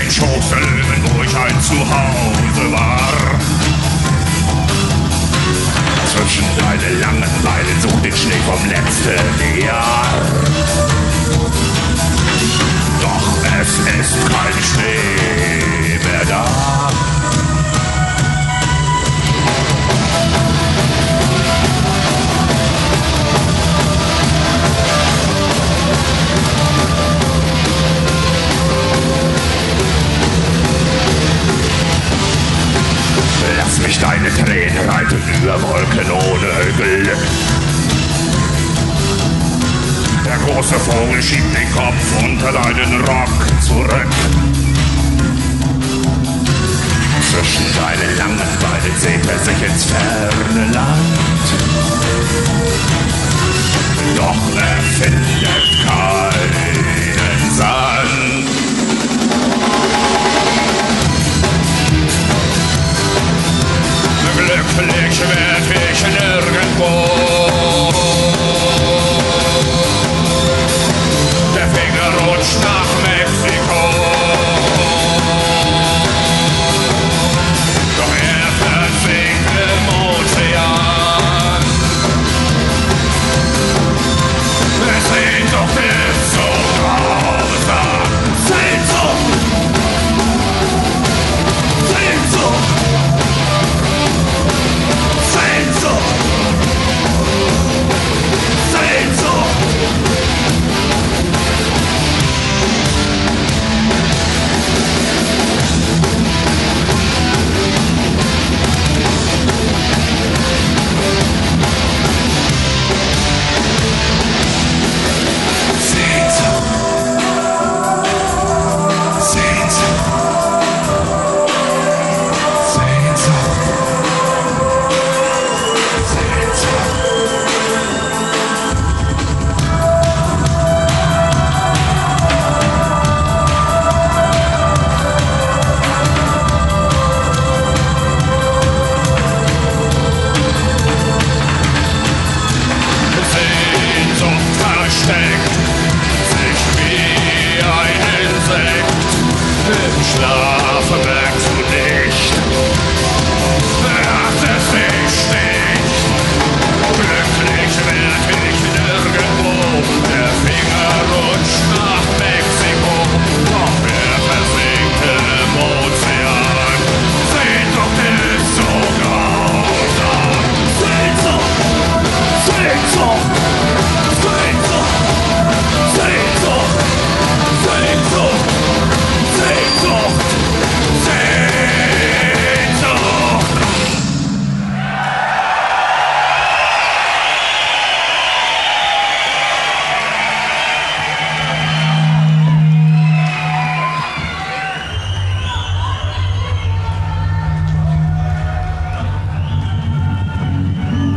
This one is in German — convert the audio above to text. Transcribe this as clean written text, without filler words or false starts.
dem Schoß der Löwen, wo ich ein Zuhause war. Zwischen deine Langeweile such den Schnee vom letzten Jahr. Doch es ist kein Schnee mehr da. Lass mich deine Tränen reiten über Wolken ohne Glück. Der große Vogel schiebt den Kopf unter deinen Rock zurück. Zwischen deinen langen Beinen sehnt er sich ins ferne Land. Doch er findet keinen Sand. Glücklich werd ich nirgendwo. Der Finger rutscht nach Mexiko. Doch er versinkt im Ozean. Sehnsucht ist so grausam. Sehnsucht! Sehnsucht! Schlaf.